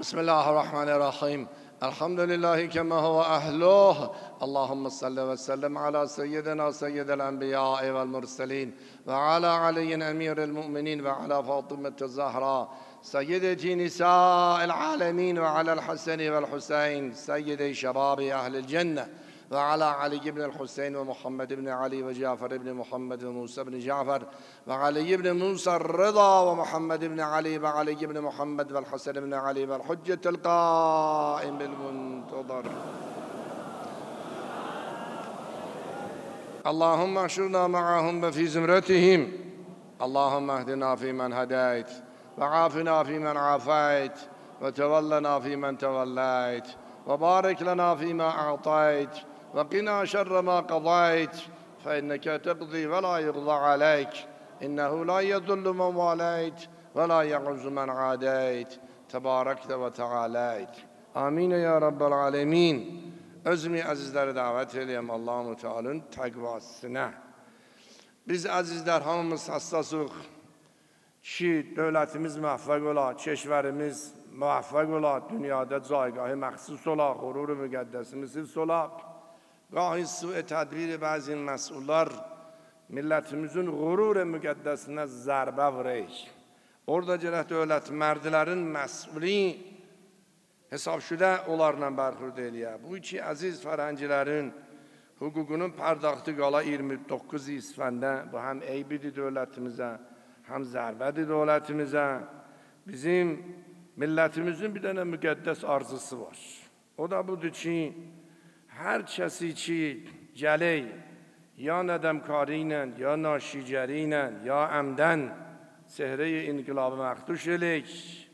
بسم الله الرحمن الرحيم. الحمد لله كما هو أهله. اللهم صل وسلم على سيدنا سيد الأنبياء والمرسلين وعلى علي أمير المؤمنين وعلى فاطمة الزهراء سيدة نساء العالمين وعلى الحسن والحسين سيدي شباب أهل الجنة وعلى علي بن الحسين ومحمد بن علي وجعفر بن محمد وموسى بن جعفر وعلي بن موسى الرضا ومحمد بن علي وعلي بن محمد والحسن بن علي والحجة القائم المنتظر. اللهم احشرنا معهم وفي زمرتهم. اللهم اهدنا فيمن هديت وعافنا فيمن عافيت وتولنا فيمن توليت وبارك لنا فيما أعطيت وقنا شر ما قضيت فإنك تقضي ولا يقضى عليك إنه لا يذل من واليت ولا يعز من عاديت تباركت وتعاليت. آمين يا رب العالمين. Özümü azizleri davet edeyim Allah-u Teala'nın təqvasına. Biz azizler hamımız hassasıq ki dövlətimiz müvəffəq ola, keşvərimiz müvəffəq ola, dünyada caygahı məxsus ola, qurur-u müqəddəsimiz hifz ola. Gahi su-i tədbir bəzi məsullar millətimizin qurur-u müqəddəsinə zərbə vurək. Orada gələk dövlət mərdlərin məsulü hesabşüdə onlarla bərxurd eləyə. Bu iki əziz fərəncilərin hüququnun pərdaxtı qala 29 İsfəndə bu həm eybidir dövlətimizə, həm zərbədir dövlətimizə. Bizim millətimizin bir dənə müqəddəs arzusu var. O da budur ki, hər kəsi ki, gələk, ya nədəmkari ilə, ya naşicəri ilə, ya əmdən sehre-i inqilabı məxduş elək,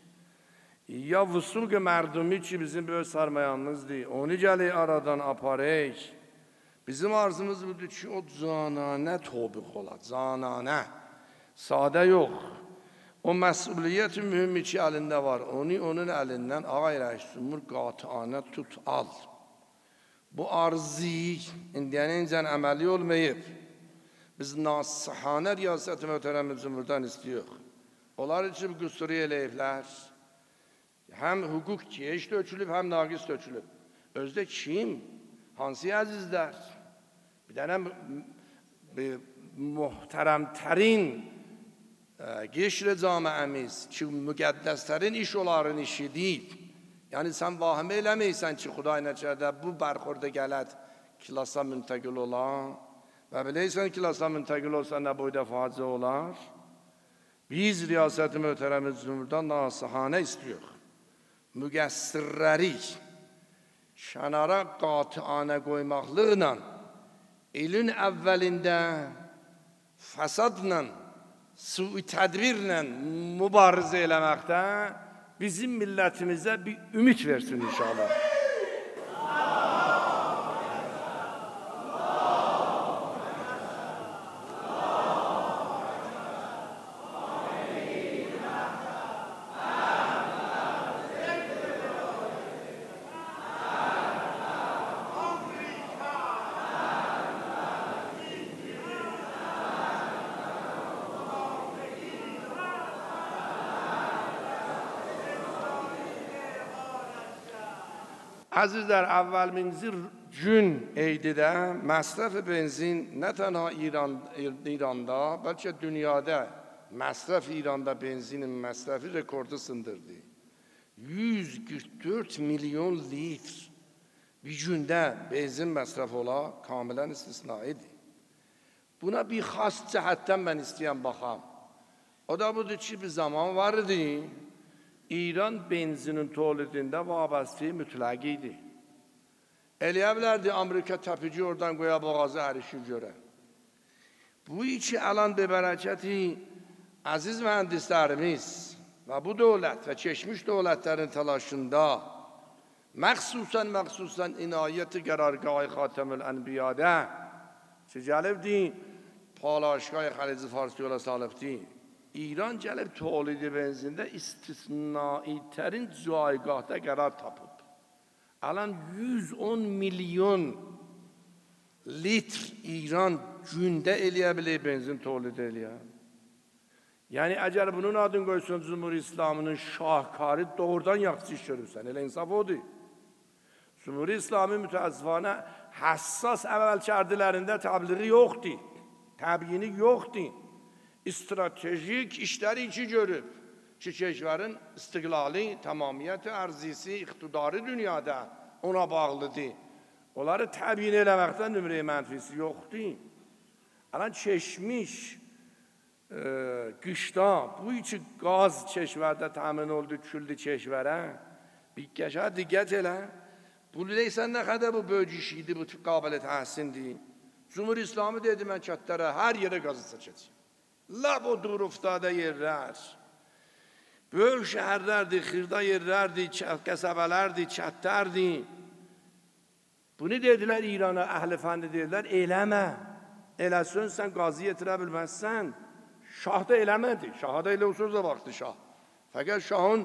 ya vüsulq mərdumi ki, bizim böyük sarmayanımızdır, onu gələk aradan aparək. Bizim arzumuz budur ki, o cananə tobiq ola, cananə, sadə yox. O məsuliyyət mühümmi ki, əlində var, onu onun əlindən ağay rəis sumur, qatıanə tut, al. Bu arzi indiyənincən əməli olmayıb. Biz nasıhanə riyasət-i möhtərəm cümhurdan istiyor. Onlar için qüsuri eləyiblər. Həm hüquq keş dökülüb, həm naqis dökülüb. Özdə kim? Hansı əzizlər? Bir dənə muhtərəmtərin qeşr-i camiəmiz ki, müqəddəslərin iş onların işi deyil. Yəni, sən vahimə eləməysən ki, Xuday nəcədə bu bərxorda gələt kilasa müntəqil olan və biləysən kilasa müntəqil olsa nə boyda facı olar? Biz riyasət-i möhtərəmiz cümhurdan nasıhanə istiyor. Müqəssirləri kənara qatıanə qoymaqlıqla ilin əvvəlində fəsadla, su-i tədbirlə mübarizə eləməkdə bizim millətimizə bir ümid versin inşallah. Əzizlər, əvvəlminci gün eydidə məsrəf benzin nə tənha İranda, bəlkə dünyada məsrəf İranda benzinin məsrəfi rekordu sındırdı. 144 milyon litr bir gündə benzin məsrəf ola, kamilən istisnaidir. Buna bir xas cəhətdən mən istəyəm baxam. O da budur ki, bir zaman var idi. İran benzinin tolidində vabəstəyi mütləq idi. Eləyə bilərdi, Amerika təpici oradan qoya boğazı ərişi görə. Bu iki alan be bərəkəti əziz mühəndislərimiz və bu dövlət və keçmiş dövlətlərin təlaşında məxsusən inayəti qərargahı Xatəmül Ənbiyədə ki, gəlibdi, palaşqay Xəlici Farsi yola salıbdi. İran gəlib tolidi benzində istisnai tərin caygahda qərar tapıb. Alan 110 milyon litr İran gündə eləyə bilir benzin tolid eləyə. Yani eğer bunun adını koysun Cumhur İslam'ın şahkarı doğrudan yaxşı iş görürsən. Elə insaf odur. Cumhur İslam'ı müteessifane hassas əvvəlkərdilərində təbliği yoxdur. Təbliğini yoxdur. Stratejik işləri içi görüb. Ki keşverin istiqlali, tamamiyyəti, ərzisi, iqtidarı dünyada ona bağlıdır. Onları təbliğ eləməkdən nümrə mənfisi yoxdur. Alan çeşmiş qışda bu içi qaz keşvərdə təmin oldu, küldü keşvərə. Bir gəşə diqqət elə. Bu leysən nə qədər bu böyük iş idi, bu qabiliyyət həsindir. Cumhur İslamı dedi mən kətlərə hər yerə qazı seçəcəyim. Lab o duruftada yerlər. Böyük şəhərlərdir, xırda yerlərdir, qəsəbələrdir, kətlərdir. Bunu dedilər İrana, əhl-i fəndi dedilər, eləmə. Eləsin, sən qazı yetirə bilməzsən. Şah da eləmədi. Şaha da elə o sözlə baxdı şah. Fəqət şahın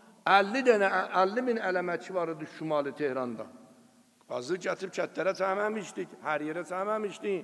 50 min ələməki var idi Şimali Tehranda. Qazı gətirib kətlərə çəkməmişdik, hər yerə çəkməmişdik.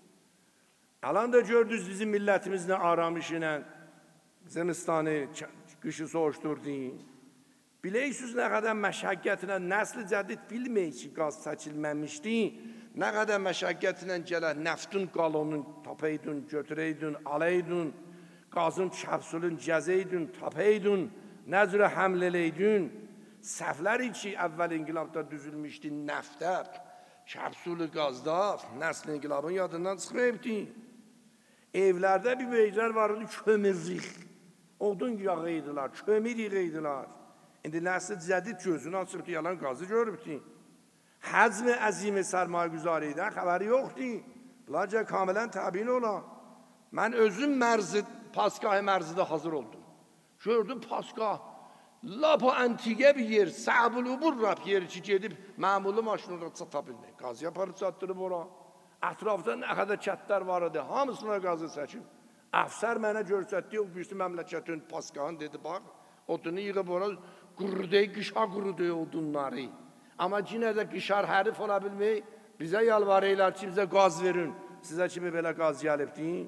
Alan da gördünüz bizim millətimizlə aramışla, zemistanı, qışı soğuşdurdu. Bilirsiniz nə qədər məşəqqətlə nəsli cədid bilməyik ki, qaz çəkilməmişdi. Nə qədər məşəqqətlə gələr, nəftun qalonun tapaydın, götürəydin, alaydın, qazın kəpsulun gəzəydin, tapaydın, nə cürə həml eləydin. Səhvləri ki, əvvəl inqilabda düzülmüşdü nəftə, kəpsulu qazda, nəsl inqilabın yadından çıxmayıbdı. Evlərdə bir beycər var idi, kömürlük. Odun yağıydılar, kömür yığıydılar. İndi nəsl cədid gözünü açıbdı, yalan qazı görübdü. Həzm-i əzim sərmayəgüzaridən xəbəri yoxdur. Bunlarca kamilən təbiin ola. Mən özüm Paskah mərzidə hazır oldum. Gördüm Paskah, lapa antiqə bir yer, səbul-ubur rap yeri ki, gedib məmulu maşınlara çata bilmək. Qazı yaparıb çatdırıb ora. Ətrafda nə qədər kətlər var idi, hamısına qazı çəkib. Əfsər mənə görsətdi, o birisi məmləkətin Paskahın dedi, bax, odunu yığıb ora, qurudu, qışa qurudu odunları. Amma yenə də qışar hərif ola bilmək, bizə yalvarırlar ki, bizə qaz verin. Sizə kimi belə qaz gəlibdi?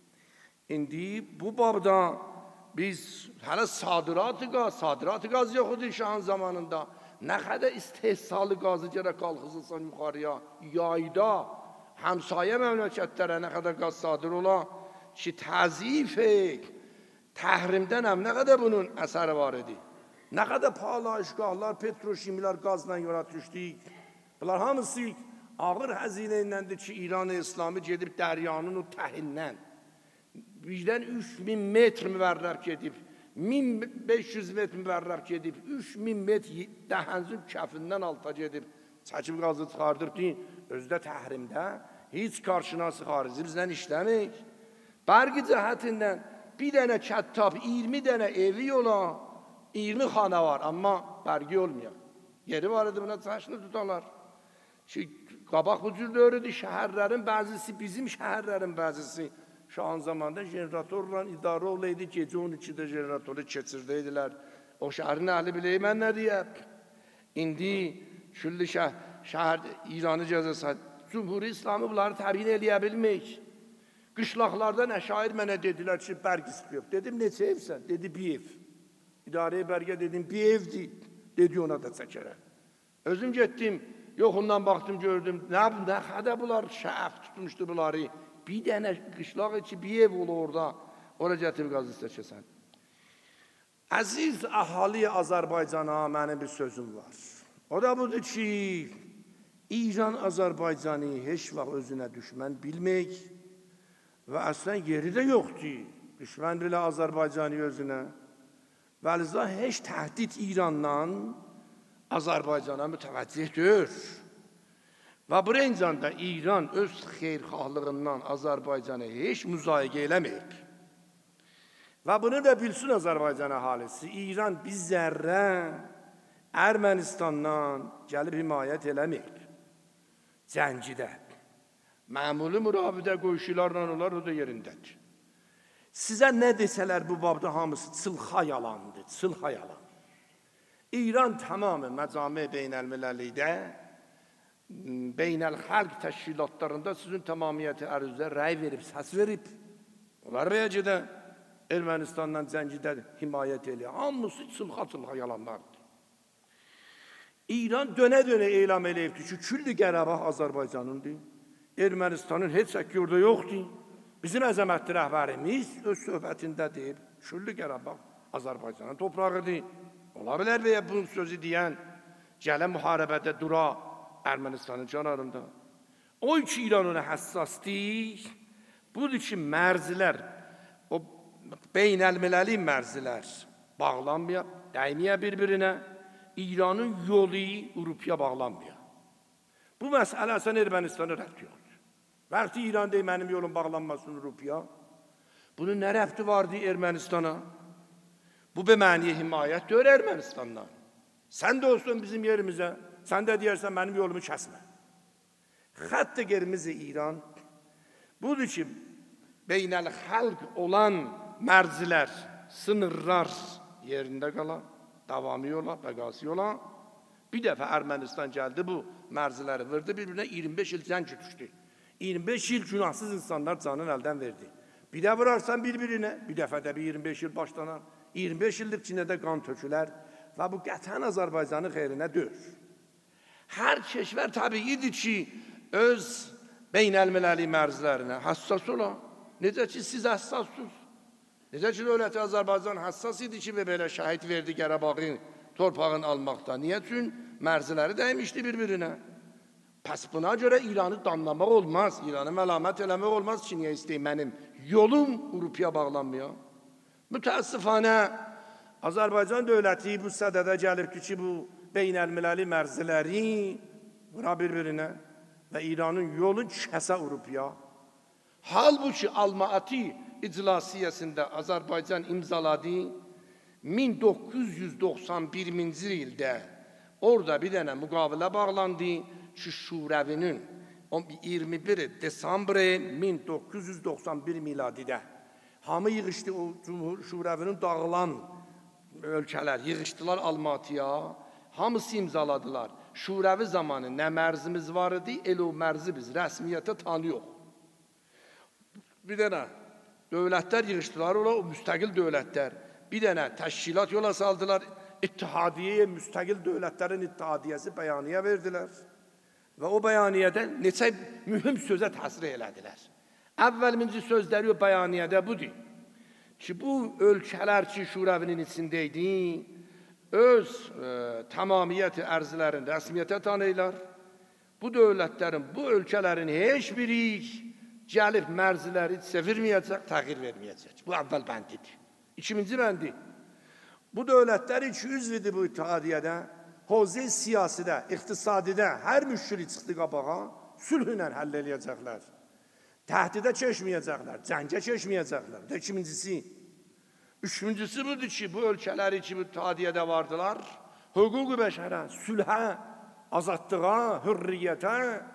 İndi bu babda biz hələ sadiratı qaz yox idi şahın zamanında. Nə qədər istehsalı qazı gərək qalxızılsan yuxarıya, yayda, həmsayə məmləkətlərə nə qədər qaz sadir ola ki, təzif təhrimdən həm nə qədər bunun əsəri var idi. Nə qədər palayışgahlar, petroşimilər qazla yola düşdük. Bunlar hamısı ağır həzinə iləndir ki, İran-ı İslamı gedib dəryanın o təhindən. Birdən 3000 metr müvərrəb gedib, 1500 metr müvərrəb gedib, 3000 metr dəhənzin kəfindən alta gedib, çəkib qazı çıxardırdı. Özdə təhrimdə heç qarşınası xarici bizlə işləmək. Bərqi cəhətindən bir dənə kəttab, 20 dənə evi ola, 20 xana var, amma bərgi olmuyor. Yeri var idi, buna çəşini tutarlar. Qabaq bu cür dörüdür, şəhərlərin bəzisi, bizim şəhərlərin bəzisi. Şahın zamanında jeneratorla idarə olaydı, gecə 12-də jeneratoru keçirdəydilər. O şəhərin əhli biləyim mən nə deyəm? İndi küllü şəhər İranı cəzəsə, Cumhur-i İslamı bunları təbiin eləyə bilmək. Qışlaqlardan əşair mənə dedilər ki, bərg istiyor. Dedim, neçə evsən? Dedi, bir ev. İdarəyə bərgə dedim, bir evdir. Dedi, ona da çəkərə. Özüm getdim, yoxundan baxdım, gördüm. Nə qədər bunlar şəf tutmuşdu bunları. Bir dənə qışlaq içi bir ev olur orada. Ora gətirib qazı istəşəsən. Əziz əhali Azərbaycana mənim bir sözüm var. O da budur ki, İran Azərbaycanı heç vaxt özünə düşmən bilmək və əslən yeri də yoxdur. Düşmən bilə Azərbaycanı özünə. Vəliza heç təhdid İrandan Azərbaycana mütəvəccih deyir. Və bu rencanda İran öz xeyrxahlığından Azərbaycanı heç müzayiqə eləməyib. Və bunu da bilsin Azərbaycan əhalisi. İran bir zərrə Ermənistandan gəlib himayət eləməyib. Cəngidə. Məmuli mürabidə qoşularla onlar o da yerindədir. Sizə nə desələr bu babda hamısı çılxa yalandır, çılxa yalan. İran tamamı məcami beynəlmiləllikdə, beynəlxalq təşkilatlarında sizin tamamiyyəti ərizə rəy verib, səs verib. Onlar rəyəcədə Ermənistandan Zəngidə himayət eləyir. Hamısı çılxa-çılxa yalanlardır. İran dönə-dönə elam eləyibdir ki, Küllü Qarabağ Azərbaycanındır. Ermənistanın heç şəkki orada yoxdur. Bizim əzəmətli rəhbərimiz öz söhbətində deyib, Küllü Qarabağ Azərbaycanın toprağıdır. Ola bilər və ya bu sözü deyən gələ müharibədə dura Ermənistanın canarında. O ki İran ona həssasdır, budur ki mərzilər, o beynəlmiləli mərzilər bağlanmaya, dəyməyə bir-birinə, İranın yolu Avropaya bağlanmaya. Bu məsələ əsən Ermənistanı rədd yoxdur. Vaxtı İran deyir, mənim yolum bağlanmasın Avropaya. Bunun nə rəbti vardı Ermənistana? Bu be məniyə himayət deyir Ermənistandan. Sən də olsun bizim yerimizə, sən də deyərsən mənim yolumu kəsmə. Xətt-i qırmızı İran budur ki, beynəl-xalq olan mərzilər, sınırlar yerində qala, davamı yola, bəqası yola. Bir dəfə Ermənistan gəldi, bu mərziləri vurdu, bir-birinə 25 il cəng düşdü. 25 il günahsız insanlar canını əldən verdi. Bir də vurarsan bir-birinə, bir dəfə də bir 25 il başlanar. 25 illik cinədə qan tökülər və bu qətən Azərbaycanın xeyrinə döyür. Hər keşvər təbiidir ki, öz beynəlmiləli mərzlərinə həssas ola. Necə ki, siz həssassınız. Necə ki, dövləti Azərbaycan həssas idi ki, və belə şəhid verdi Qarabağın torpağını almaqda. Niyə? Çünki mərziləri dəymişdi bir-birinə. Pəs buna görə İranı damlamaq olmaz, İranı məlamət eləmək olmaz ki, niyə istəyim mənim yolum Avropaya bağlanmıyor. Mütəəssifanə Azərbaycan dövləti bu sədədə gəlibdir ki, bu beynəlmiləli mərziləri vura bir-birinə və İranın yolu kəsə Avropaya. Halbuki Almaati iclasiyəsində Azərbaycan imzaladı 1991-ci ildə orada bir dənə müqavilə bağlandı ki, Şurəvinin 21 desembr 1991 miladidə hamı yığışdı, o Şurəvinin dağılan ölkələr yığışdılar Almatıya, hamısı imzaladılar. Şurəvi zamanı nə mərzimiz var idi, elə o mərzi biz rəsmiyyətə tanıyıq. Bir dənə dövlətlər yığışdılar, o müstəqil dövlətlər. Bir dənə təşkilat yola saldılar, İttihadiyyə, müstəqil dövlətlərin İttihadiyyəsi bəyaniyyə verdilər. Və o bəyaniyədə neçə mühüm sözə təsir elədilər. Əvvəlinci sözləri o bəyaniyədə budur ki, bu ölkələr ki, Şurəvinin içindeydi, öz tamamiyyəti ərzlərini rəsmiyyətə tanıyırlar. Bu dövlətlərin, bu ölkələrin heç biri gəlib mərziləri sevirməyəcək, təğyir verməyəcək. Bu əvvəl bəndidir. İkinci bəndi. Bu dövlətlər 200 idi bu ittihadiyyədə, hozə siyasidə, iqtisadidə hər müşkili çıxdı qabağa, sülhünlə həll eləyəcəklər. Təhdidə keçməyəcəklər, cəngə keçməyəcəklər. Bu da ikincisi. Üçüncüsü budur ki, bu ölkələri ki, bu ittihadiyyədə vardılar, hüquq-u bəşərə, sülhə, azadlığa, hürriyyətə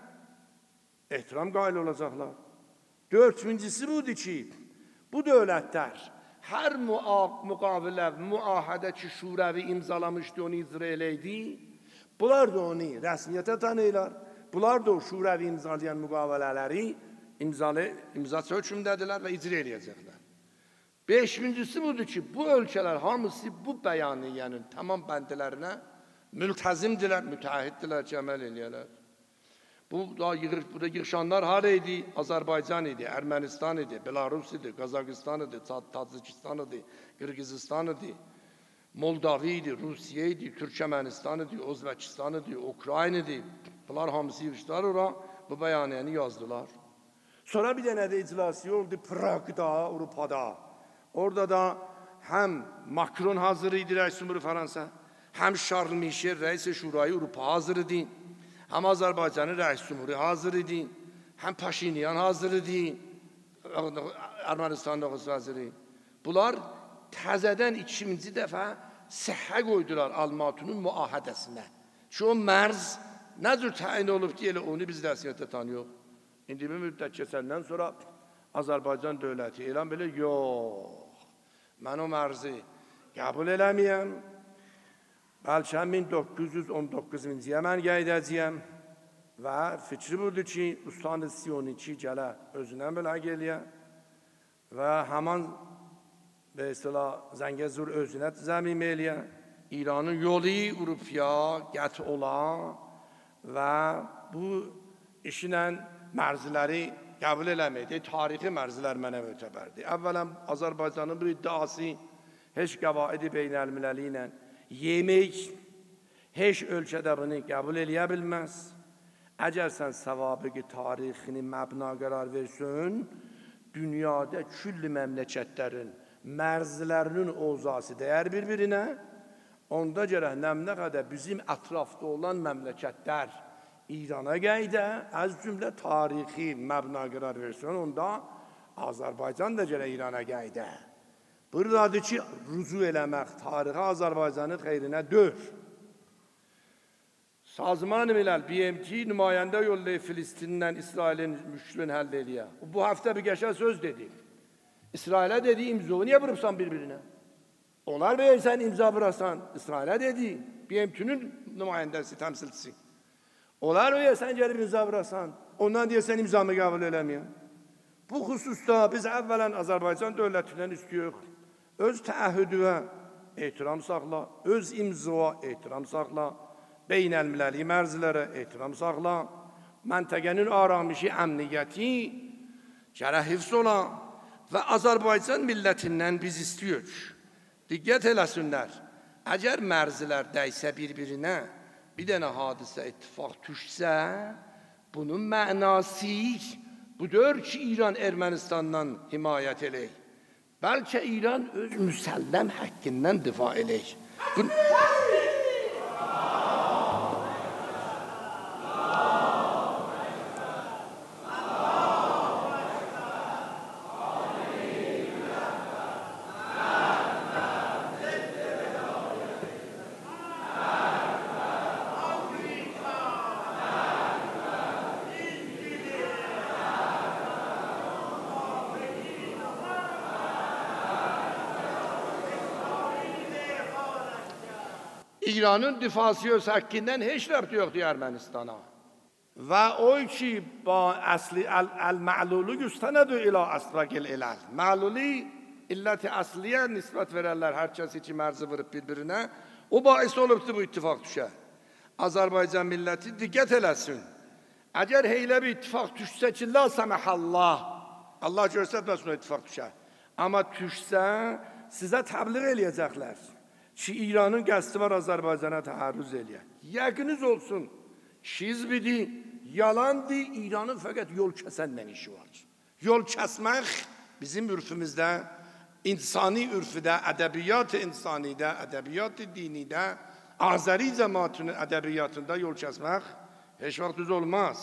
ehtiram qail olacaqlar. Dördüncüsü budur ki, bu dövlətlər hər müqavilə, müahidə ki, Şurəvi imzalamışdı, onu icra eləydi, bunlar da onu rəsmiyyətə tanıyırlar. Bunlar da o Şurəvi imzalayan müqavilələri imza hökmündədirlər və icra eləyəcəklər. Beşincisi budur ki, bu ölkələr hamısı bu bəyaniyənin tamam bəndələrinə mültəzimdirlər, mütəhiddirlər ki, əməl eləyərlər. Burada yığışanlar hara idi? Azərbaycan idi, Ermənistan idi, Belarus idi, Qazaqistan idi, Tacikistan idi, Qırğızistan idi, Moldavi idi, Rusiya idi, Türkmənistan idi, Özbəkistan idi, Ukrayna idi. Bunlar hamısı yığışdılar ora, bu bəyaniyəni yazdılar. Sonra bir dənə də iclası oldu Praqda, Avropada. Orada da həm Macron hazır idi, Rəis Cumhuru Fransa, həm Charles Michel, Rəis Şurayı Avropa hazır idi. Həm Azərbaycanın rəis cumhuru hazır idi, həm Paşinyan hazır idi, Ermənistanın nüfuz vəziri. Bunlar təzədən ikinci dəfə səhhə qoydular Almatının müahidəsinə. Ki, o mərz nə cür təyin olub deyə onu biz rəsmiyyətə tanıyıq. İndi bir müddət keçəndən sonra Azərbaycan dövləti elan belə, yox, mən o mərzi qəbul eləməyəm. Bəlkə 1919-cu mən qeydəcəyəm və fikri budur ki, Ustanı Siyoniki gələ özünə müləq eləyə və həman به اصطلاح زنگزور özünə zəmim eləyə, İranın yolu Avropaya qət ola və bu işlə mərziləri qəbul eləməkdir. Tarixi mərzilər mənə mötəbərdir. Əvvələn Azərbaycanın bu iddiası heç qəvaid-i beynəlmiləli ilə yemək heç ölkədə bunu qəbul eləyə bilməz. Əgər sən səvabiq tarixini məbna qərar versən, dünyada külli məmləkətlərin mərzlərinin ovzası dəyər bir-birinə, onda gərək nə qədər bizim ətrafda olan məmləkətlər İrana qayda, az cümlə tarixi məbna qərar versən, onda Azərbaycan da gərək İrana qayda. Buradadır ki, rücu eləmək tarixi Azərbaycanın xeyrinə dör. Sazman-ı Milal, BMT nümayəndə yollayıb Filistinlə İsrailin müşkülünü həll eləyə. Bu həftə bir qəşəng söz dedi. İsrailə dedi, imzonu niyə vurubsan bir-birinə? Onlar verirsən, imza vurasan. İsrailə dedi, BMT-nin nümayəndəsi, təmsilçisi. Onlar verirsən, gəlib imza vurasan. Ondan deyirsən, imzamı qəbul eləməyəm. Bu xüsusda biz əvvələn Azərbaycan dövlətindən istəyirik. Öz təəhhüdüvə ehtiram saxla, öz imzaya ehtiram saxla, beynəlmiləli mərzilərə ehtiram saxla, məntəqənin aramışı, əmniyyəti gərək hifz ola və Azərbaycan millətindən biz istəyirik. Diqqət eləsinlər, əgər mərzilər dəysə bir-birinə, bir dənə hadisə ittifaq düşsə, bunun mənası budur ki, İran Ermənistandan himayət eləyir. Bəlkə İran öz müsəlləm həkkindən difa eləyir. İranın difası öz həkkindən heç rəbti yoxdur Ermənistana. Və o ki, əsli əl-məlulu yüstənədü ilə əsraqil iləl. Məluli illəti əsliyə nisbət verərlər hər kəsi ki, mərzi vırıb bir-birinə. O baisi olubdur bu ittifaq düşə. Azərbaycan milləti diqqət eləsin. Əgər heylə bir ittifaq düşsə ki, la səməhəllah, Allah göstərməsin o ittifaq düşə. Amma düşsə, sizə təbliğ eləyəcəklər ki, İranın qəsdi var Azərbaycana təərrüz eləyək. Yəqiniz olsun, şizbidir, yalandır, İranın fəqət yol kəsənlə işi var. Yol kəsmək bizim ürfümüzdə, insani ürfüdə, ədəbiyyat-ı insanidə, ədəbiyyat-ı dinidə, Azəri cəmaatının ədəbiyyatında yol kəsmək heç vaxt düz olmaz.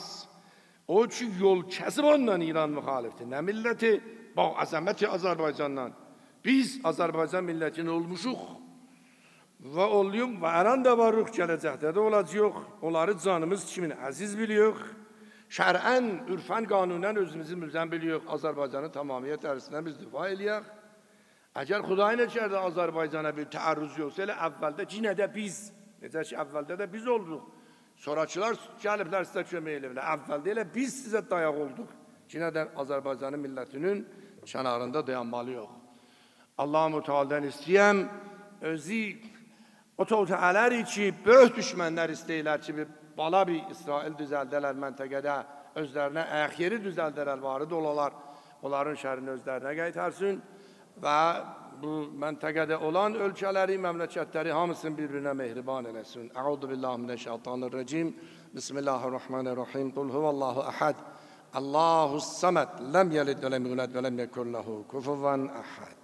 O ki, yol kəsib ondan İran müxalifdir. Nə milləti, bax, əzəməti Azərbaycandan. Biz Azərbaycan millətini olmuşuq. Və oluyum və əran da varıq gələcəkdə də olacaq. Onları canımız kimin əziz biliyor. Şərən, ürfən, qanunən özümüzü müzən biliyor. Azərbaycanın tamamiyyət ərisindən biz difa eləyək. Əgər Xuday nəkərdə Azərbaycana bir təərrüz yoxsa, elə əvvəldə yenə də biz, necə ki, əvvəldə də biz olduq. Sonrakılar gəliblər sizə kömək eləyirlər. Əvvəldə elə biz sizə dayaq olduq. Yenə də Azərbaycanın millətinin kənarında dayanmalı yox. Allah-u Teala'dan istəyəm, özü o tohtələri ki, böyük düşmənlər istəyirlər ki, bala bir İsrail düzəldələr məntəqədə, özlərinə ayaq yeri düzəldələr, varid olalar, onların şərini özlərinə qaytarsın və bu məntəqədə olan ölkələri, məmləkətləri hamısını bir-birinə mehriban eləsin. Əuzu billahi mineşşeytanirracim. Bismillahirrahmanirrahim. Qul huvallahu əhəd. Allahus saməd. Ləm yəlid və ləm yulad və ləm yekun lehu kufuven əhəd.